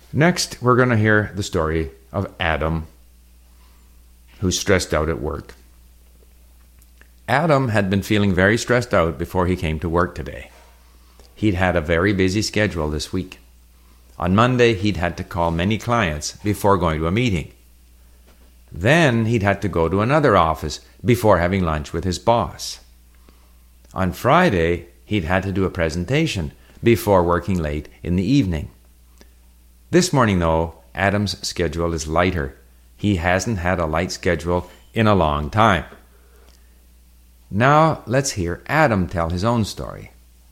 Next, we're going to hear the story of Adam, who's stressed out at work. Adam had been feeling very stressed out before he came to work today. He'd had a very busy schedule this week. On Monday, he'd had to call many clients before going to a meeting. Then he'd had to go to another office before having lunch with his boss. On Friday, he'd had to do a presentation before working late in the evening. This morning, though, Adam's schedule is lighter. He hasn't had a light schedule in a long time. Now, let's hear Adam tell his own story.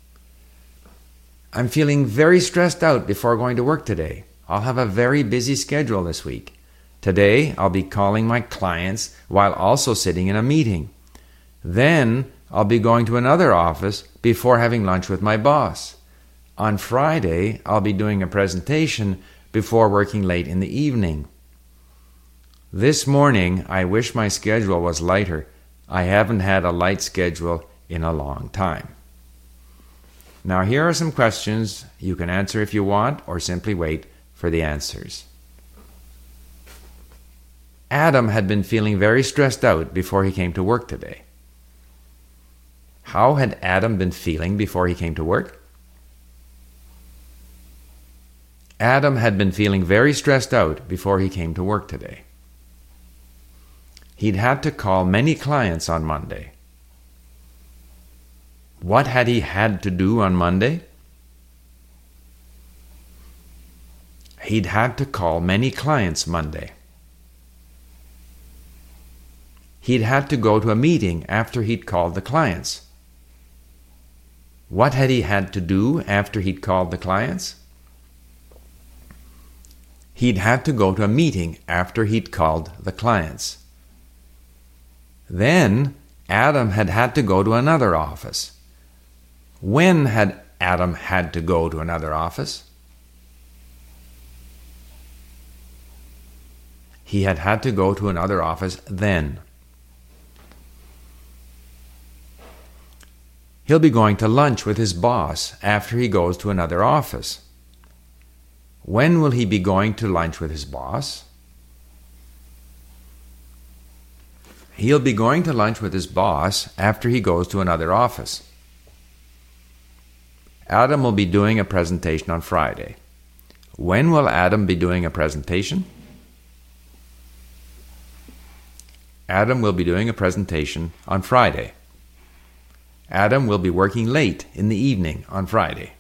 I'm feeling very stressed out before going to work today. I'll have a very busy schedule this week. Today, I'll be calling my clients while also sitting in a meeting. Then, I'll be going to another office before having lunch with my boss. On Friday, I'll be doing a presentation before working late in the evening. This morning, I wish my schedule was lighter. I haven't had a light schedule in a long time. Now, here are some questions you can answer if you want, or simply wait for the answers. Adam had been feeling very stressed out before he came to work today. How had Adam been feeling before he came to work? Adam had been feeling very stressed out before he came to work today. He'd had to call many clients on Monday. What had he had to do on Monday? He'd had to call many clients Monday. He'd had to go to a meeting after he'd called the clients. What had he had to do after he'd called the clients? He'd had to go to a meeting after he'd called the clients. Then Adam had had to go to another office. When had Adam had to go to another office? He had had to go to another office then. He'll be going to lunch with his boss after he goes to another office. When will he be going to lunch with his boss? He'll be going to lunch with his boss after he goes to another office. Adam will be doing a presentation on Friday. When will Adam be doing a presentation? Adam will be doing a presentation on Friday. Adam will be working late in the evening on Friday.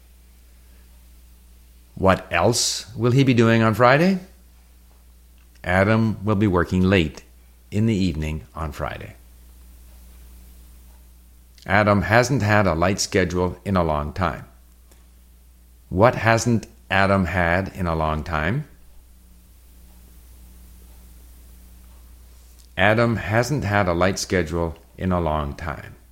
What else will he be doing on Friday? Adam will be working late in the evening on Friday. Adam hasn't had a light schedule in a long time. What hasn't Adam had in a long time? Adam hasn't had a light schedule in a long time.